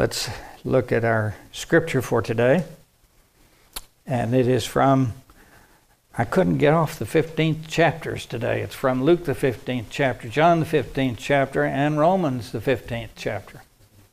Let's look at our scripture for today. And it is from, I couldn't get off the 15th chapters today. It's from Luke the 15th chapter, John the 15th chapter, and Romans the 15th chapter.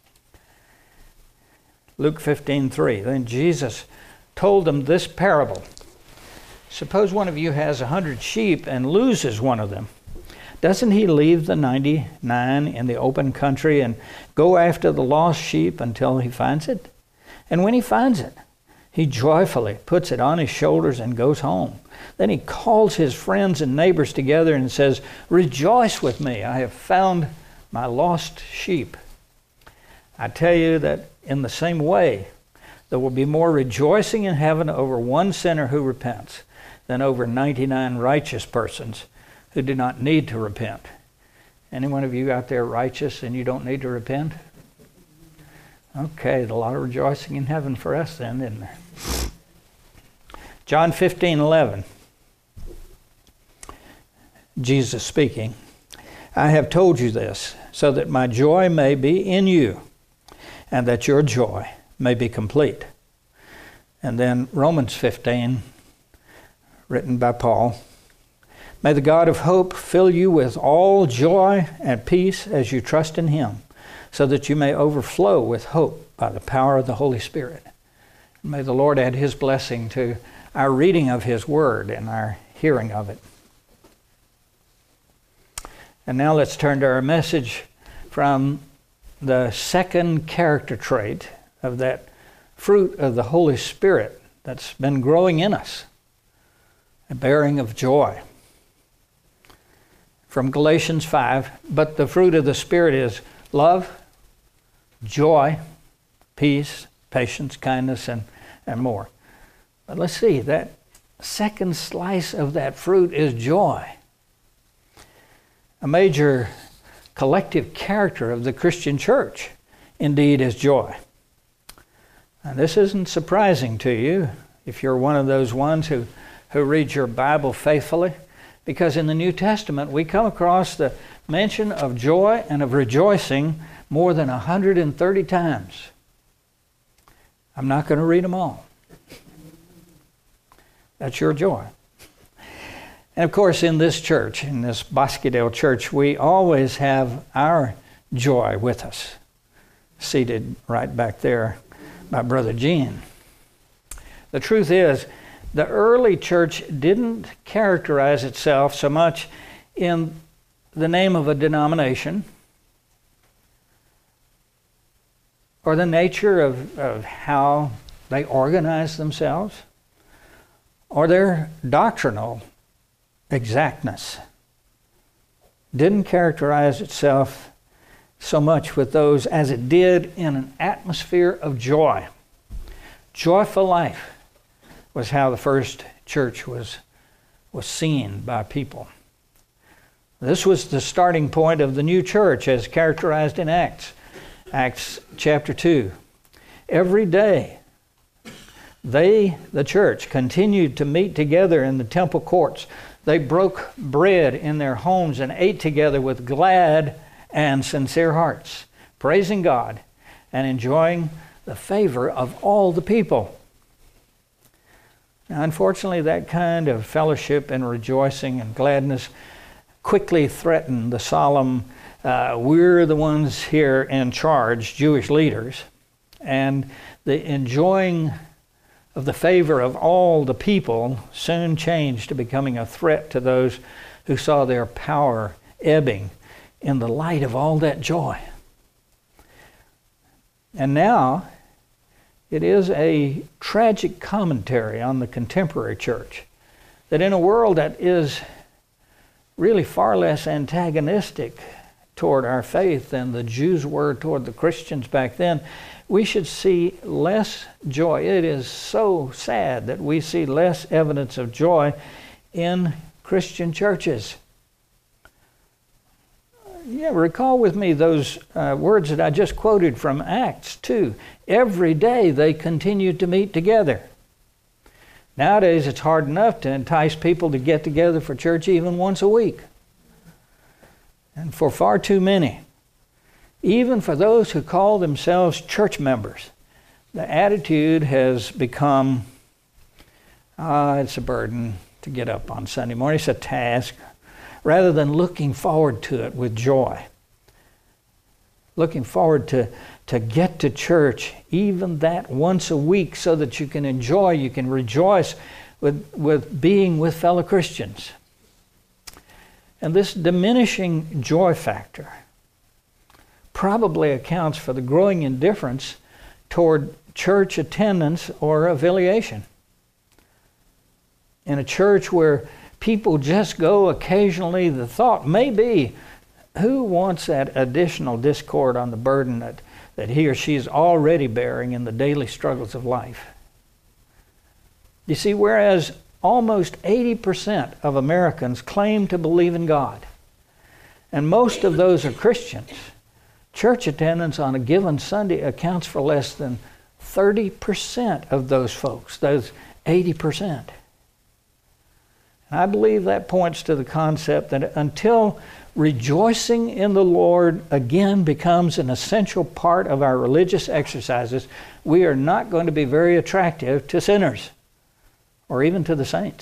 Luke 15:3. Then Jesus told them this parable. Suppose one of you has 100 sheep and loses one of them. Doesn't he leave the 99 in the open country and go after the lost sheep until he finds it? And when he finds it, he joyfully puts it on his shoulders and goes home. Then he calls his friends and neighbors together and says, "Rejoice with me, I have found my lost sheep." I tell you that in the same way, there will be more rejoicing in heaven over one sinner who repents than over 99 righteous persons who do not need to repent. Any one of you out there righteous and you don't need to repent? Okay, a lot of rejoicing in heaven for us then, isn't there? John 15:11. Jesus speaking, "I have told you this, so that my joy may be in you, and that your joy may be complete." And then Romans 15, written by Paul, "May the God of hope fill you with all joy and peace as you trust in him, so that you may overflow with hope by the power of the Holy Spirit." May the Lord add his blessing to our reading of his word and our hearing of it. And now let's turn to our message from the second character trait of that fruit of the Holy Spirit that's been growing in us, a bearing of joy. From Galatians 5, "But the fruit of the Spirit is love, joy, peace, patience, kindness, and more." But let's see, that second slice of that fruit is joy. A major collective character of the Christian church, indeed, is joy. And this isn't surprising to you if you're one of those ones who reads your Bible faithfully, because in the New Testament we come across the mention of joy and of rejoicing more than 130 times. I'm not going to read them all. That's your joy. And of course, in this church, in this Bosquedale church, we always have our joy with us, seated right back there by Brother Gene. The truth is, the early church didn't characterize itself so much in the name of a denomination or the nature of how they organized themselves or their doctrinal exactness. Didn't characterize itself so much with those as it did in an atmosphere of joy. Joyful life was how the first church was seen by people. This was the starting point of the new church as characterized in Acts chapter 2. Every day, the church, continued to meet together in the temple courts. They broke bread in their homes and ate together with glad and sincere hearts, praising God and enjoying the favor of all the people. Now, unfortunately, that kind of fellowship and rejoicing and gladness quickly threatened the solemn, we're the ones here in charge, Jewish leaders, and the enjoying of the favor of all the people soon changed to becoming a threat to those who saw their power ebbing in the light of all that joy. And now, it is a tragic commentary on the contemporary church that in a world that is really far less antagonistic toward our faith than the Jews were toward the Christians back then, we should see less joy. It is so sad that we see less evidence of joy in Christian churches. Yeah, recall with me those words that I just quoted from Acts 2. Every day they continued to meet together. Nowadays it's hard enough to entice people to get together for church even once a week. And for far too many, Even for those who call themselves church members, the attitude has become, it's a burden to get up on Sunday morning. It's a task, rather than looking forward to it with joy. Looking forward to get to church, even that once a week, so that you can enjoy, you can rejoice with being with fellow Christians. And this diminishing joy factor probably accounts for the growing indifference toward church attendance or affiliation. In a church where people just go occasionally, the thought may be, who wants that additional discord on the burden that he or she is already bearing in the daily struggles of life? You see, whereas almost 80% of Americans claim to believe in God, and most of those are Christians, church attendance on a given Sunday accounts for less than 30% of those folks, those 80%. And I believe that points to the concept that until rejoicing in the Lord again becomes an essential part of our religious exercises, we are not going to be very attractive to sinners or even to the saints.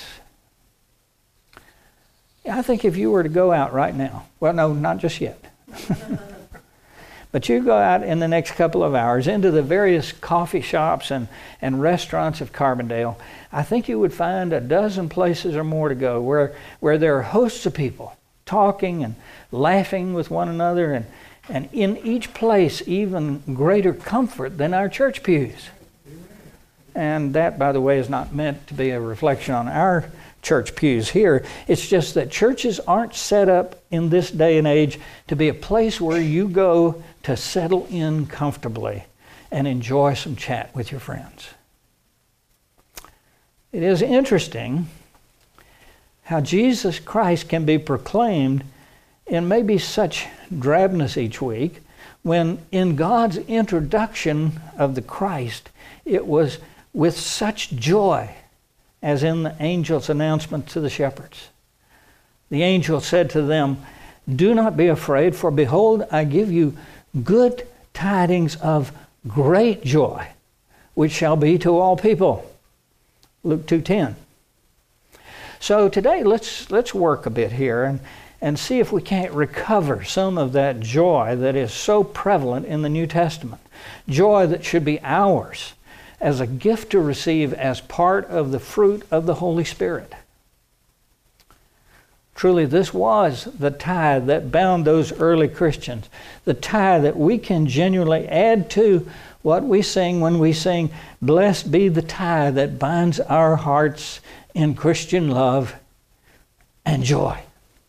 I think if you were to go out right now, well, no, not just yet. But you go out in the next couple of hours into the various coffee shops and restaurants of Carbondale, I think you would find a dozen places or more to go where there are hosts of people talking and laughing with one another, and in each place even greater comfort than our church pews. And that, by the way, is not meant to be a reflection on our church pews here. It's just that churches aren't set up in this day and age to be a place where you go to settle in comfortably and enjoy some chat with your friends. It is interesting how Jesus Christ can be proclaimed in maybe such drabness each week, when in God's introduction of the Christ, it was with such joy, as in the angel's announcement to the shepherds. The angel said to them, "Do not be afraid, for behold, I give you good tidings of great joy, which shall be to all people." Luke 2:10. So today, let's work a bit here and see if we can't recover some of that joy that is so prevalent in the New Testament. Joy that should be ours as a gift to receive as part of the fruit of the Holy Spirit. Truly, this was the tie that bound those early Christians, the tie that we can genuinely add to what we sing when we sing, "Blessed be the tie that binds our hearts in Christian love and joy."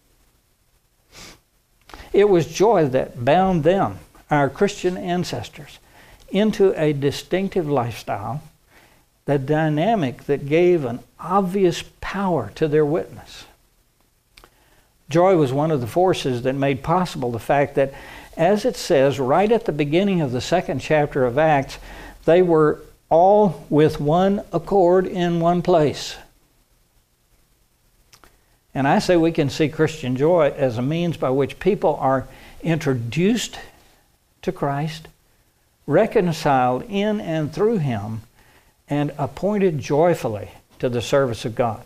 It was joy that bound them, our Christian ancestors, into a distinctive lifestyle, the dynamic that gave an obvious power to their witness. Joy was one of the forces that made possible the fact that, as it says right at the beginning of the 2nd chapter of Acts, they were all with one accord in one place. And I say we can see Christian joy as a means by which people are introduced to Christ, reconciled in and through Him, and appointed joyfully to the service of God.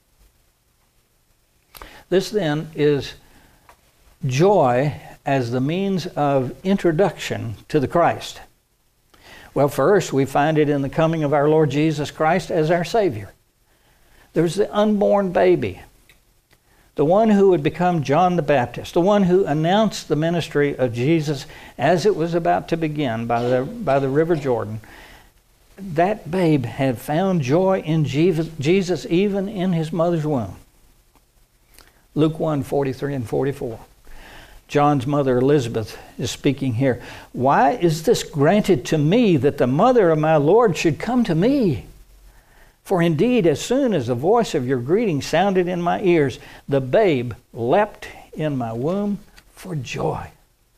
This then is joy as the means of introduction to the Christ. Well, first, we find it in the coming of our Lord Jesus Christ as our Savior. There's the unborn baby, the one who would become John the Baptist, the one who announced the ministry of Jesus as it was about to begin by the River Jordan. That babe had found joy in Jesus even in his mother's womb. Luke 1:43 and 44. John's mother Elizabeth is speaking here. "Why is this granted to me, that the mother of my Lord should come to me? For indeed, as soon as the voice of your greeting sounded in my ears, the babe leapt in my womb for joy."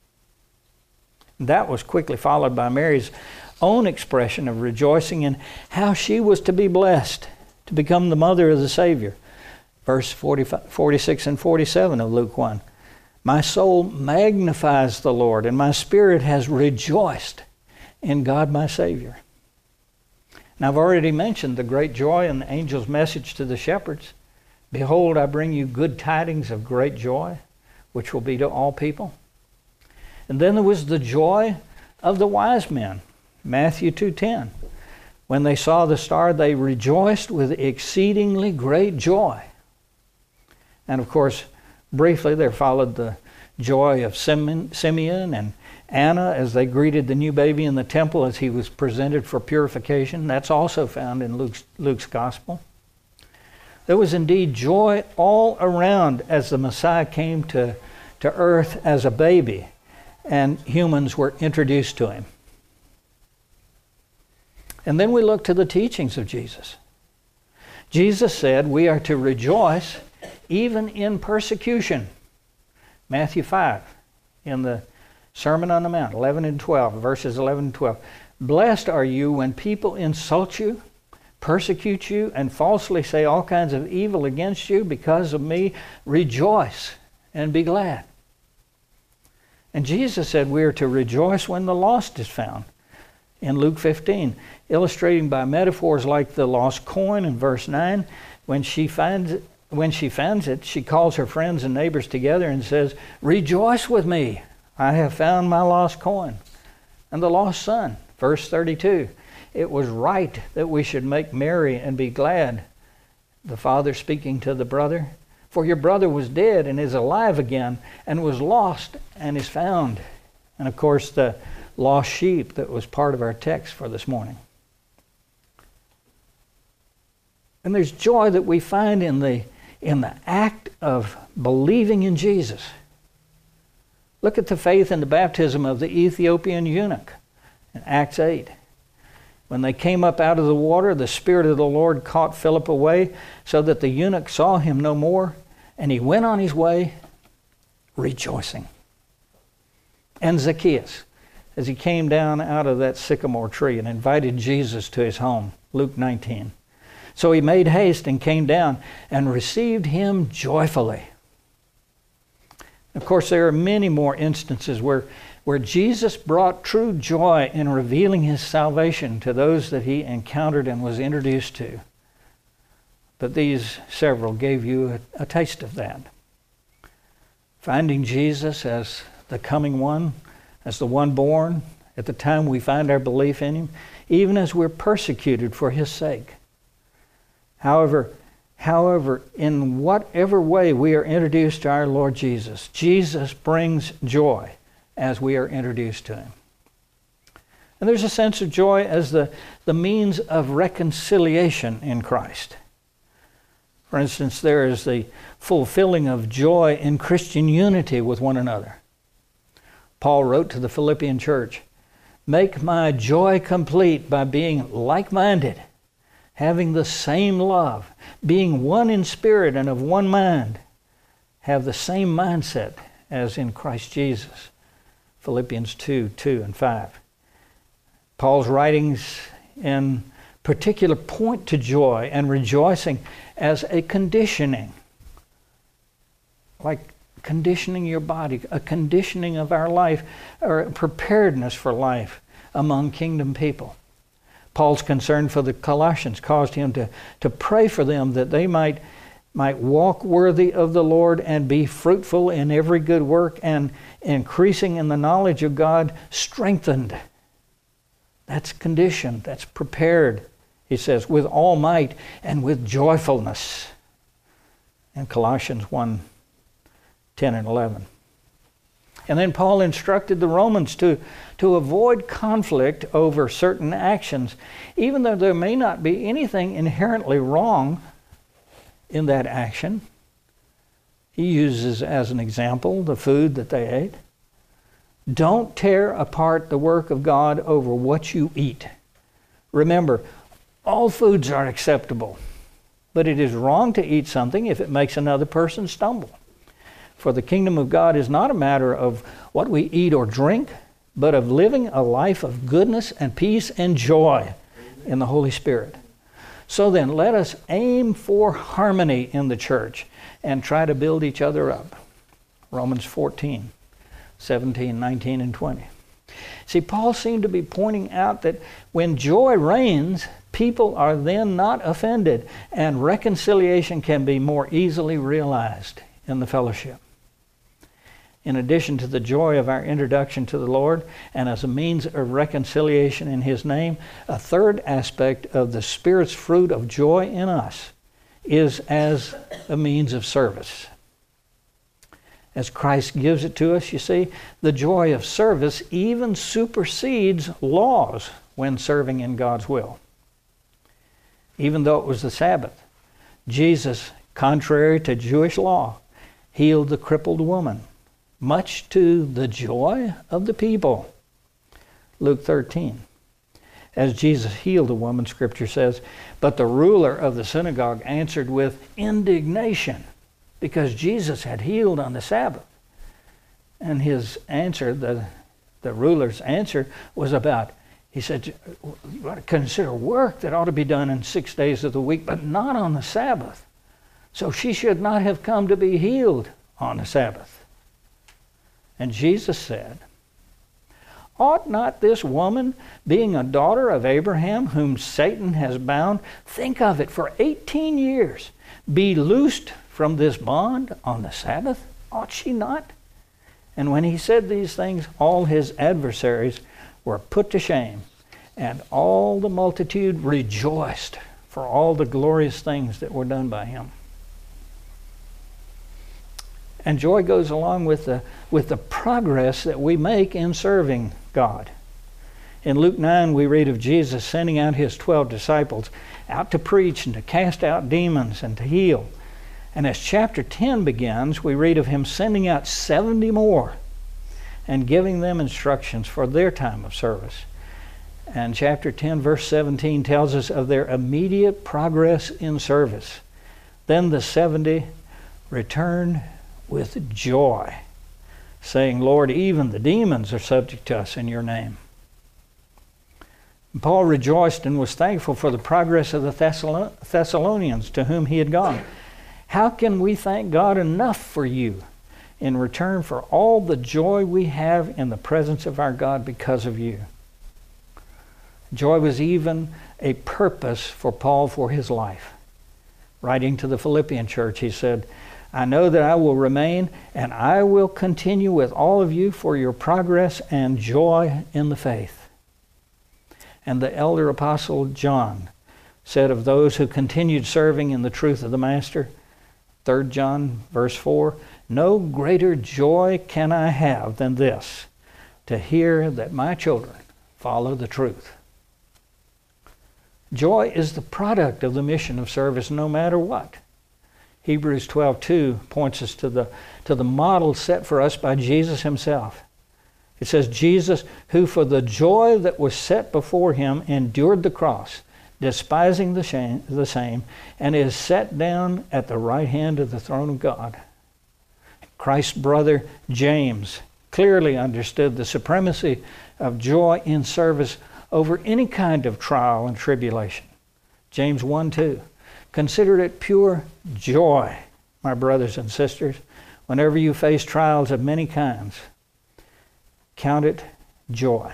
That was quickly followed by Mary's own expression of rejoicing in how she was to be blessed to become the mother of the Savior. Verse 46 and 47 of Luke 1. My soul magnifies the Lord, and my spirit has rejoiced in God my Savior. Now, I've already mentioned the great joy in the angel's message to the shepherds. Behold, I bring you good tidings of great joy, which will be to all people. And then there was the joy of the wise men, Matthew 2:10. When they saw the star, they rejoiced with exceedingly great joy. And of course, briefly, there followed the joy of Simeon and Anna as they greeted the new baby in the temple as he was presented for purification. That's also found in Luke's gospel. There was indeed joy all around as the Messiah came to earth as a baby and humans were introduced to him. And then we look to the teachings of Jesus. Jesus said we are to rejoice even in persecution. Matthew 5 in the Sermon on the Mount, 11 and 12, verses 11 and 12. Blessed are you when people insult you, persecute you, and falsely say all kinds of evil against you because of me. Rejoice and be glad. And Jesus said we are to rejoice when the lost is found. In Luke 15, illustrating by metaphors like the lost coin in verse 9, when she finds it, she calls her friends and neighbors together and says, rejoice with me, I have found my lost coin. And the lost son, verse 32, it was right that we should make merry and be glad. The father speaking to the brother, for your brother was dead and is alive again, and was lost and is found. And of course, the lost sheep that was part of our text for this morning. And there's joy that we find in the act of believing in Jesus. Look at the faith and the baptism of the Ethiopian eunuch in Acts 8. When they came up out of the water, the Spirit of the Lord caught Philip away, so that the eunuch saw him no more, and he went on his way rejoicing. And Zacchaeus, as he came down out of that sycamore tree and invited Jesus to his home, Luke 19. So he made haste and came down and received him joyfully. Of course, there are many more instances where Jesus brought true joy in revealing his salvation to those that he encountered and was introduced to. But these several gave you a taste of that. Finding Jesus as the coming one, as the one born, at the time we find our belief in him, even as we're persecuted for his sake. However, in whatever way we are introduced to our Lord Jesus, Jesus brings joy as we are introduced to him. And there's a sense of joy as the means of reconciliation in Christ. For instance, there is the fulfilling of joy in Christian unity with one another. Paul wrote to the Philippian church, make my joy complete by being like-minded, having the same love, being one in spirit and of one mind, have the same mindset as in Christ Jesus. Philippians 2:2 and 5. Paul's writings in particular point to joy and rejoicing as a conditioning, like conditioning your body, a conditioning of our life, or preparedness for life among kingdom people. Paul's concern for the Colossians caused him to pray for them that they might walk worthy of the Lord and be fruitful in every good work and increasing in the knowledge of God, strengthened. That's conditioned, that's prepared, he says, with all might and with joyfulness. In Colossians 1:10 and 11. And then Paul instructed the Romans to avoid conflict over certain actions, even though there may not be anything inherently wrong in that action. He uses as an example the food that they ate. Don't tear apart the work of God over what you eat. Remember, all foods are acceptable, but it is wrong to eat something if it makes another person stumble. For the kingdom of God is not a matter of what we eat or drink, but of living a life of goodness and peace and joy in the Holy Spirit. So then, let us aim for harmony in the church and try to build each other up. Romans 14, 17, 19, and 20. See, Paul seemed to be pointing out that when joy reigns, people are then not offended, and reconciliation can be more easily realized in the fellowship. In addition to the joy of our introduction to the Lord, and as a means of reconciliation in His name, a third aspect of the Spirit's fruit of joy in us is as a means of service. As Christ gives it to us, you see, the joy of service even supersedes laws when serving in God's will. Even though it was the Sabbath, Jesus, contrary to Jewish law, healed the crippled woman, much to the joy of the people. Luke 13. As Jesus healed the woman, Scripture says, but the ruler of the synagogue answered with indignation, because Jesus had healed on the Sabbath. And his answer, the ruler's answer, was about, he said, you ought to consider work that ought to be done in 6 days of the week, but not on the Sabbath. So she should not have come to be healed on the Sabbath. And Jesus said, ought not this woman, being a daughter of Abraham, whom Satan has bound, think of it, for 18 years, be loosed from this bond on the Sabbath? Ought she not? And when he said these things, all his adversaries were put to shame, and all the multitude rejoiced for all the glorious things that were done by him. And joy goes along with the progress that we make in serving God. In Luke 9, we read of Jesus sending out his 12 disciples out to preach and to cast out demons and to heal. And as chapter 10 begins, we read of him sending out 70 more and giving them instructions for their time of service. And chapter 10, verse 17 tells us of their immediate progress in service. Then the 70 returned with joy, saying, Lord, even the demons are subject to us in your name. And Paul rejoiced and was thankful for the progress of the Thessalonians to whom he had gone. How can we thank God enough for you in return for all the joy we have in the presence of our God because of you? Joy was even a purpose for Paul for his life. Writing to the Philippian church, he said, I know that I will remain and I will continue with all of you for your progress and joy in the faith. And the elder apostle John said of those who continued serving in the truth of the Master, 3 John verse 4, no greater joy can I have than this, to hear that my children follow the truth. Joy is the product of the mission of service no matter what. Hebrews 12:2 points us to the model set for us by Jesus himself. It says, Jesus, who for the joy that was set before him endured the cross, despising the same, and is set down at the right hand of the throne of God. Christ's brother James clearly understood the supremacy of joy in service over any kind of trial and tribulation. James 1:2. Consider it pure joy, my brothers and sisters, whenever you face trials of many kinds. Count it joy.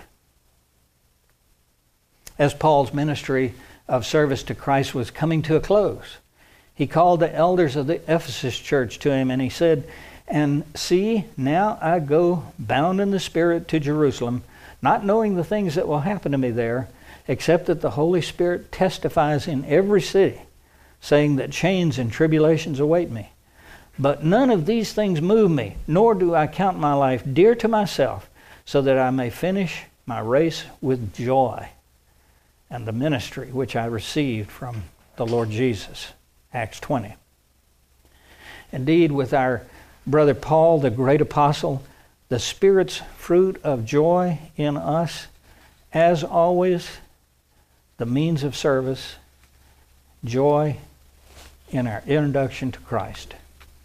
As Paul's ministry of service to Christ was coming to a close, he called the elders of the Ephesus church to him, and he said, and see, now I go bound in the Spirit to Jerusalem, not knowing the things that will happen to me there, except that the Holy Spirit testifies in every city, saying that chains and tribulations await me. But none of these things move me, nor do I count my life dear to myself, so that I may finish my race with joy and the ministry which I received from the Lord Jesus. Acts 20. Indeed, with our brother Paul, the great apostle, the Spirit's fruit of joy in us, as always, the means of service, joy in our introduction to Christ.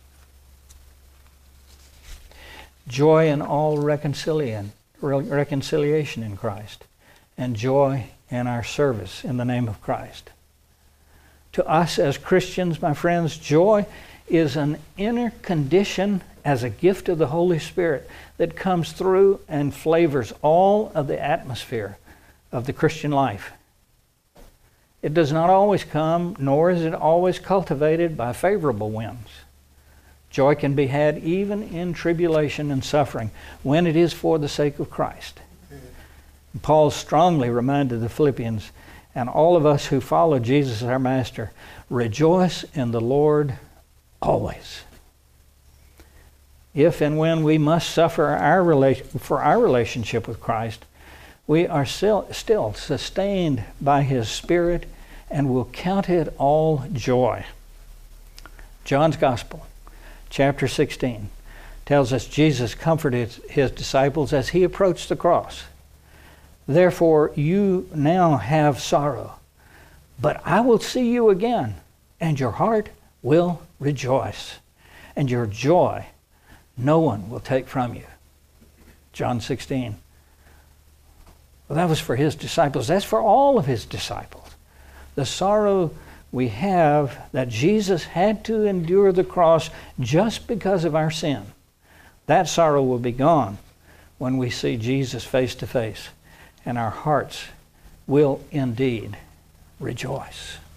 Joy in all reconciliation in Christ, and joy in our service in the name of Christ. To us as Christians, my friends, joy is an inner condition as a gift of the Holy Spirit that comes through and flavors all of the atmosphere of the Christian life. It does not always come, nor is it always cultivated by favorable winds. Joy can be had even in tribulation and suffering when it is for the sake of Christ. Paul strongly reminded the Philippians and all of us who follow Jesus as our Master, rejoice in the Lord always. If and when we must suffer for our relationship with Christ, we are still sustained by His Spirit and will count it all joy. John's Gospel, chapter 16, tells us Jesus comforted His disciples as He approached the cross. Therefore you now have sorrow, but I will see you again, and your heart will rejoice, and your joy no one will take from you. John 16. Well, that was for His disciples. That's for all of His disciples. The sorrow we have that Jesus had to endure the cross just because of our sin, that sorrow will be gone when we see Jesus face to face, and our hearts will indeed rejoice.